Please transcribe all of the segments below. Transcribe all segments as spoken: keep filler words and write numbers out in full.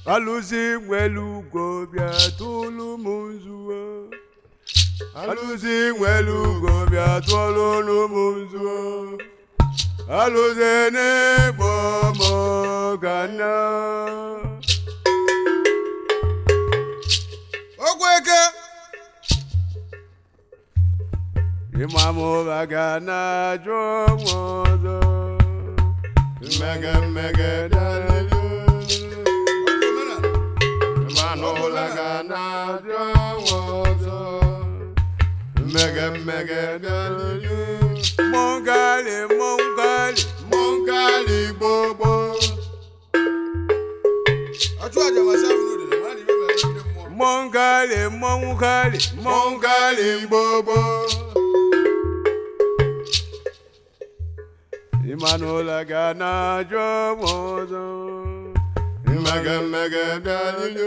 Aluzi mwelu gobia tulu munzua. Aluzi mwelu gobia tulu munzua. Aluzi ne bomo gana. Ogweke. Imamu bagana jomozo. Mega mega dalu. Lagana jawozo mega mega dalu mongali mongali mongali bobo Atu aja masabu no de mani be be mo. mongali mongali mongali bobo Imanu lagana jawozo mega mega dalu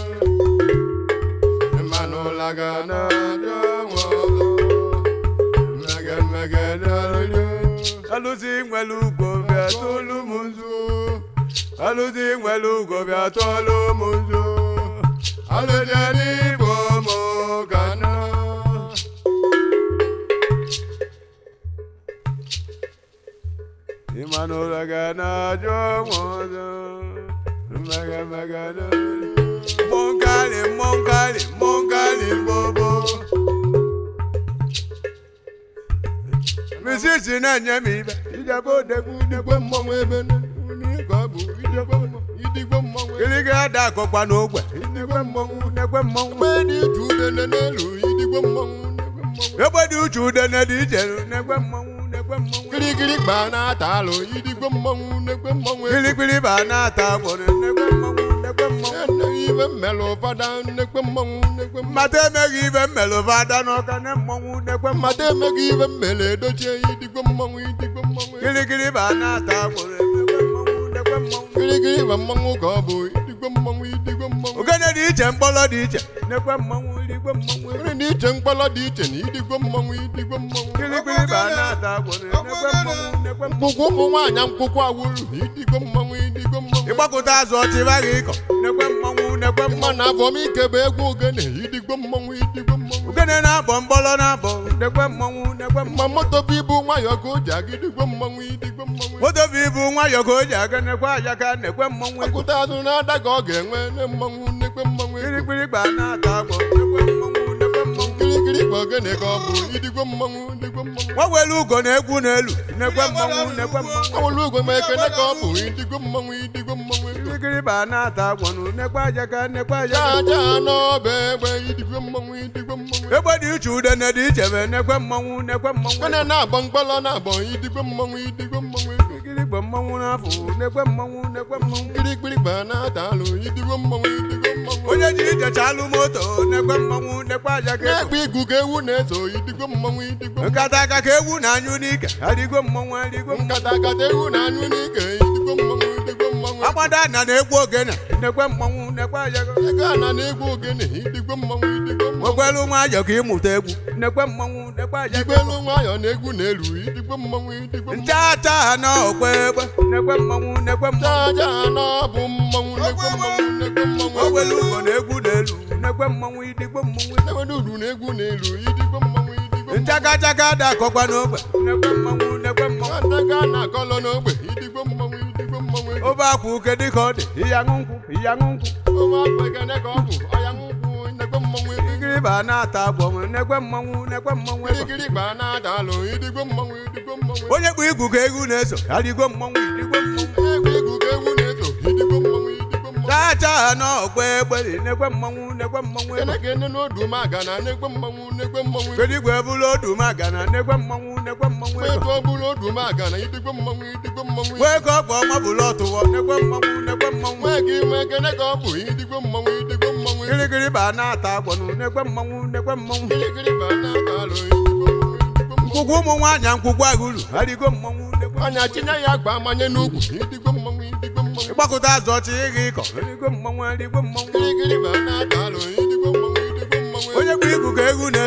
Imanu lagana jawozo mega mega dalu Aluzi mwelu gobia tolu munzu Aluzi mwelu gobia tolu munzu Aludani bomo gana Imanu lagana jawozo Mega mega dalu Mongali mongali mongali bobo Misisi na nyamiba ijabo debu debu monwe bene ni gabu ijabo idigbo monwe Iliga da kokwa no gbe idigbo monwe negbe monwe di jude ne nelu idigbo monwe negbe monwe Egbe di jude ne di jeru negbe monwe negbe monwe Kiri kiri gba na talo idigbo monwe negbe monwe Kiri kiri ba na ta bone negbe monwe Even mellow fada nekwe mongu nekwe mate megi even mellow fada no kane mongu nekwe mate megi even mele doche idigwe mongu idigwe mongu Kili kili ba na ta bone nekwe mongu nekwe mongu Kili kili ba mongu gabo idigwe mongu idigwe mongu Ogene di iche mbolo di iche nekwe mongu idigwe mongu Ogene di iche mbolo di iche ni idigwe mongu idigwe mongu Kili kili ba na ta bone nekwe mongu nekwe mongu Mpuku mwanya mpuku awuru idigwe mongu idigwe mongu Ibakuta azo chibagi iko nekwe mongu nekwe mongu Na bomi kebe egwu ogene idigwe mongu idigwe mongu Ogene na bo mbolo na bo nekwe mongu nekwe mongu Moto bibu nwayo goja idigwe mongu idigwe mongu Moto bibu nwayo goja nekwe ajaka nekwe mongu Akuta azu na daga oge nwe ne mongu nekwe mongu Kiri kiri gba na ta bo nekwe mongu nekwe mongu Kiri kiri gba ogene ko bu idigwe mongu idigwe mongu Wawelu ugo na egwu n'elu nekwe mongu nekwe mongu Wawelu ugo ma ekene ko bu idigwe mongu idigwe mongu Kiri ba na ta gwonu nekwe ajaka nekwe ajaka Aja no bebe idigwe mongu idigwe mongu Egbe di uchu de ne di chebe nekwe mongu nekwe mongu Kene na bongbolo na bon idigwe mongu idigwe mongu Kiri gba mongu na fu nekwe mongu nekwe mongu Kiri kiri ba na ta lu idigwe mongu idigwe mongu Onye ji ije chalu moto nekwe mongu nekwe ajaka Nekwe igu ke ewu na-eso idigwe mongu idigwe mongu Nkata aka ka ewu na anyụ n'ike adigwe mongu adigwe mongu Nkata aka ka ewu na anyụ n'ike idigwe mongu idigwe mongu Agbada na na-egwu ogene nekwe mongu nekwe ajaka Ego na na-egwu ogene idigwe mongu idigwe mongu Ogbelu nwayọ ka ịmụta egwu nekwe mongu nekwe ajaka Igbelu nwayọ na egwu na-elu idigwe mongu idigwe mongu Nchacha na okwe egbe nekwe mongu nekwe mongu Nchacha na bụ mongu nekwe mongu nekwe mongu Ogbelu ugo na egwu na-elu nekwe mongu idigwe mongu Nekwe uru na egwu na-elu idigwe mongu idigwe Nchaka chaka da akọkwa n'ogbe nekwe mongu nekwe mongu Nchaka na akọlọ n'ogbe idigwe mongu idigwe mongu Obe akwụ kedị ka ọ dị ịyaṅụ nkwụ ịyaṅụ nkwụ Obe akwụ ekene ka ọ bụ ọyaṅụ nkwụ nekwe mongu Ikiri ba na-ata agwọ nekwe mongu nekwe mongu Ikiri ba na-ata alụ idigwe mongu idigwe mongu Onye kpụ igwu ka egwu na-eso adigwe mongu idigwe mongu Egwu igwu ka egwu na-eso idigwe mongu idigwe mongu Chacha na ọgba egberi nekwe mongu nekwe mongu Kenekene n'odu magana nekwe mongu nekwe mongu Kedigwe bụrụ odu magana nekwe mongu nekwe mongu Weko bụrụ odu magana idigwe mongu idigwe mongu Weko ọgba ọma bụrụ ọtụwọ nekwe mongu nekwe mongu Weki ime kene ka ọ bụ idigwe mongu idigwe mongu Kirikiri ba na-ata agbọnụ nekwe mongu nekwe mongu Kirikiri ba na-ata alụ idigwe mongu idigwe mongu Nkwụkwụ ụmụ nwaanyị nkwụkwụ agụrụ adigo mongu nekwe Anya chinye ya gba amanye n'ugwu idigwe mongu idigwe mongu Ịgbakọta azụ ọchị ịga ịkọ idigwe mongu idigwe mongu Kirikiri ba na-ata alụ idigwe mongu idigwe mongu Onye kpụ igwu ka egwu na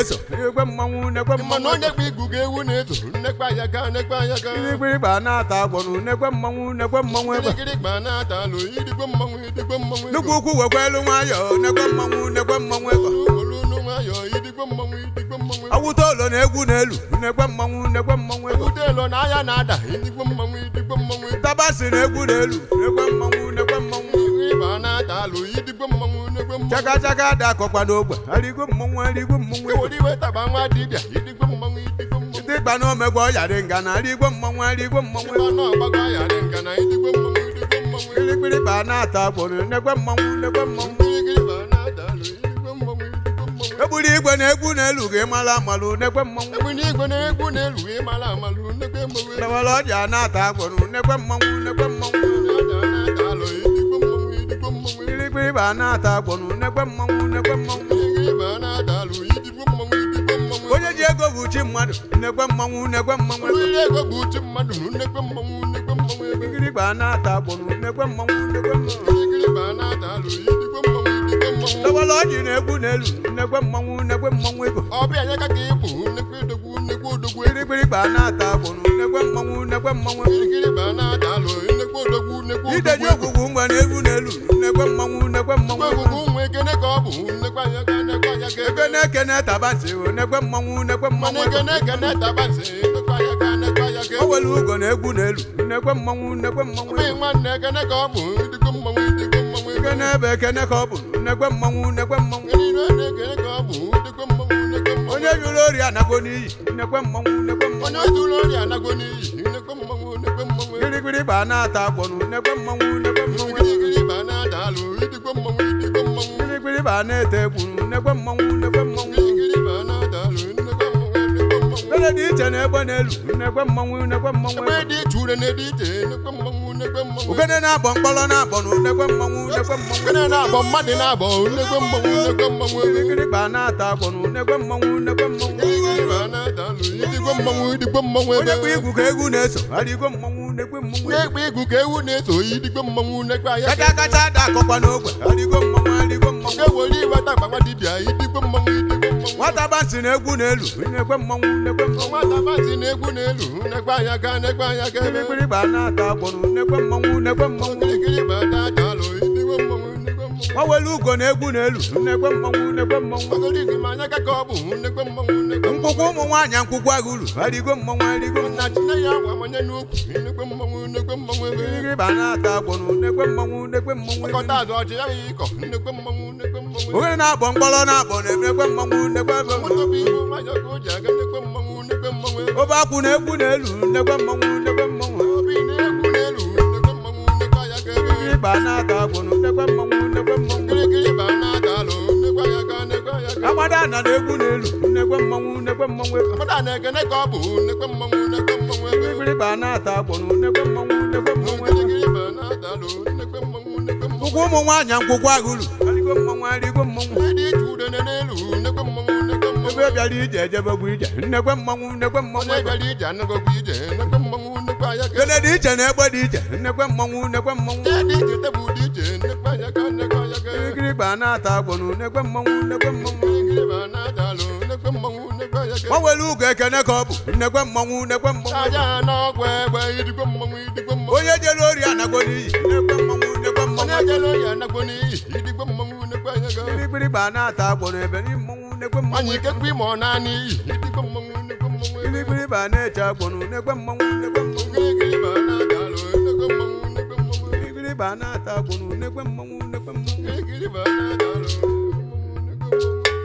na-eso igwe mmanwụ nekwe Mana mmanwụ onye bụ igu ga-ewu na-ezo nnekwa ya ga nnekwa ya ga kirikirigba na-ata agwọnụ nekwe mmanwụ nekwe mmanwụ ebe Kirikirigba na-ata alụ idigwe mmanwụ idigwe mmanwụ nnukwu ukwu wekwa elu nwayọọ nekwe mmanwụ nekwe mmanwụ ebe olunu nwayọ idigwe mmanwụ idigwe mmanwụ awụta ụlọ na-egwu n'elu nekwe mmanwụ nekwe mmanwụ ebe Udelo na aya na-ada idigwe mmanwụ idigwe mmanwụ tabasi na-egwu n'elu nekwe mmanwụ nekwe mmanwụ Kirikirigba na-ata alụ idigwe mmanwụ idigwe mmanwụ chaka chaka ada akọkwa n'ogbe arịgo mmanwụ arịgo mmanwụ ebe Eworiwe taba nwa dibịa idigwe mmanwụ idigwe mmanwụ ndị gba na omegbe ọya dị nga na arịgo mmanwụ arịgo mmanwụ ebe Ịgba na ọgbago ya dị nka na idigwe mmanwụ idigwe mmanwụ kirikirigba na-ata agwọnụ nekwe mmanwụ nekwe mmanwụ Kirikirigba na-ata alụ idigwe mmanwụ idigwe mmanwụ egburu igwe na-egwu n'elu ga ịmala amalụ nekwe mmanwụ Egbe n'igwe na-egwu n'elu ịmala amalụ nnekwe mmanwụ lewala ọja na-ata agwọnụ nekwe mmanwụ nekwe mmanwụ na-ata alụ idigwe mmanwụ idigwe mmanwụ kirikirigba na-ata agwọnụ nekwe mmanwụ nekwe mmanwụ Kirikirigba na-ata alụ idigwe mmanwụ idigwe mmanwụ onye ji ego bụ chi mmadụ nekwe mmanwụ nekwe mmanwụ Mmiri ego bụ uche mmadụ nnekwe mmanwụ nnekwe mmanwụ ebe kirikirigba na-ata agwọnụ nekwe mmanwụ nekwe mmanwụ Kirikirigba na-ata alụ idigwe mmanwụ idigwe mmanwụ lewala ọjị na-egwu n'elu nekwe mmanwụ nekwe mmanwụ ego Ọbịa ya ka ka ịbụ nnekwe odogwu nnekwe odogwu kirikirigba na-ata agwọnụ nekwe mmanwụ nekwe mmanwụ Kirikirigba na-ata alụ nnekwe odogwu nnekwe ideji odogwu ogwugwu mgbe na-egwu n'elu nekwe mmanwụ nekwe mmanwụ Egwugwu nwa ekene ka ọ bụ nnekwe anya ka nnekwe anya ka eke na-ekene tabansi nekwe mmanwụ nekwe Mana mmanwụ ekene ekene tabansi nnekwe anya ka nnekwe anya ka o welu ugo na-egwu n'elu nekwe mmanwụ nekwe mmanwụ Ọbịa nwanne ekene ka ọ bụ idigwe mmanwụ idigwe mmanwụ ebe eke na-ebe ekene ka ọ bụ nekwe mmanwụ nekwe mmanwụ Niile na-ekene ka ọ bụ idigwe mmanwụ nnekwe mmanwụ onye jụrụ ori anago n'iyi nekwe mmanwụ nekwe Onye mmanwụ tụrụ ọrịa anago n'iyi nnekwe mmanwụ nnekwe mmanwụ ebe kirikirigba na-ata agwọnụ nekwe mmanwụ nekwe mmanwụ Kirikirigba na-ata alụ idigwe mmanwụ idigwe mmanwụ kirikirigba na-ete egwu nekwe mmanwụ nekwe mmanwụ Kirikirigba na-ata alụ nnekwe mmanwụ nnekwe mmanwụ ebe dị iche na egbe n'elu nekwe mmanwụ nekwe mmanwụ Ebe dị iche ure na-ede iche nnekwe mmanwụ nnekwe mmanwụ ugene na-agbọ mkpọrọ na-agbọ nụ nekwe mmanwụ nekwe mmanwụ Ekene na-agbọ mmadụ na-agbọ nnekwe mmanwụ nnekwe mmanwụ ebe kirikirigba na-ata agwọnụ nekwe mmanwụ nekwe mmanwụ Kirikirigba na-ata alụ idigwe mmanwụ idigwe mmanwụ ebe onye bụ igwu ka egwu na-eso arịgo mmanwụ nekwe mmanwụ Na-ekpe igwu ka ewu na-eso idigwe mmanwụ nnekwe anya kacha kacha ada akọkwa n'ogbe arịgo mmanwụ arịgo mmanwụ Ga-ewere iweta gbagba dibịa idigwe mmanwụ idigwe mmanwụ nwata bansi na-egwu n'elu nekwe mmanwụ nekwe mmanwụ Nwata bazi na-egwu n'elu nnekwe anya ka nnekwe anya ka ebe kirikirigba na-ata agwọnụ nekwe mmanwụ nekwe mmanwụ Kirikirigba na-ata alụ idigwe mmanwụ nnekwe mmanwụ o welu ugo na-egwu n'elu nekwe mmanwụ nekwe mmanwụ Ogologo ma anya ka ka ọ bụ nnekwe mmanwụ nnekwe mmanwụ nkwụkwọ ụmụ nwaanyị nkwụkwọ agụlụ arịgo mmanwụ arịgo mmanwụ Na tinye ya agwa manye n'ukwu nnekwe mmanwụ nnekwe mmanwụ ebe kirikirigba na-ata agwọnụ nekwe mmanwụ nekwe mmanwụ Ọkọta azụ ọchị ya bụ ịkọ nnekwe mmanwụ nnekwe mmanwụ ogene na-agbọ mkpọrọ na-agbọ na-emekwe mmanwụ nekwe mmanwụ Moto bụ ihu nwayọ ka o ji aga nnekwe mmanwụ nnekwe mmanwụ ebe obe akwụ na-egwu n'elu nekwe mmanwụ nekwe mmanwụ Obi na-egwu n'elu nnekwe mmanwụ nnekwe anya ka ebe kirikirigba na-ata agwọnụ nekwe mmanwụ nekwe mmanwụ Kirikirigba na-ata alụ nnekwe anya ka nnekwe anya ka agbada ana na-egwu n'elu nekwe mmanwụ nekwe mmanwụ Ọkọta na-ekene ka ọ bụ nnekwe mmanwụ nnekwe mmanwụ ebe kirikirigba na-ata agwọnụ nekwe mmanwụ nekwe mmanwụ Kirikirigba na-ata alụ nnekwe mmanwụ nnekwe mmanwụ ụkwụ ụmụ nwaanyị nkwụkwọ agụlụ arịgo mmanwụ arịgo mmanwụ Dị iche ude n'elu nnekwe mmanwụ nnekwe mmanwụ ebe bịara ije ejebegwu ije nnekwe mmanwụ nekwe mmanwụ Onye gara ije anagọgwu ije nnekwe mmanwụ nnekwe anya ka gene dị iche na egbe dị iche nnekwe mmanwụ nekwe mmanwụ Dị iche tebụl dị iche nnekwe anya ka nnekwe anya ka kirikirigba na-ata agwọnụ nekwe mmanwụ nekwe mmanwụ Kirikirigba na-ata alụ nnekwe mmanwụ nnekwe anya ka o welu ugo ekene ka ọ bụ nnekwe mmanwụ nekwe mmanwụ Aja n'ọgwụ egbe idigwe mmanwụ idigwe mmanwụ onye jere ori anago n'iyi nekwe mmanwụ nekwe Onye mmanwụ jere oyi anagbo n'iyi idigwe mmanwụ nnekwe anya ka kirikirigba na-ata agwọnụ ebe ni mmanwụ nekwe mmanwụ Anyị ikekwe ime ọ naanị iyi idigwe mmanwụ nnekwe mmanwụ ebe kirikirigba na-eche agwọnụ nekwe mmanwụ nekwe mmanwụ Kirikirigba na-ata alụ nnekwe mmanwụ nnekwe mmanwụ kirikirigba na-ata agwọnụ nekwe mmanwụ nekwe mmanwụ Kirikirigba na-ata alụ nnekwe mmanwụ nnekwe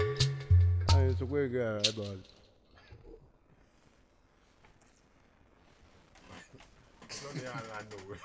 mmanwụ anyị sokwa ego a ebe ọzọ Sorry, I don't know.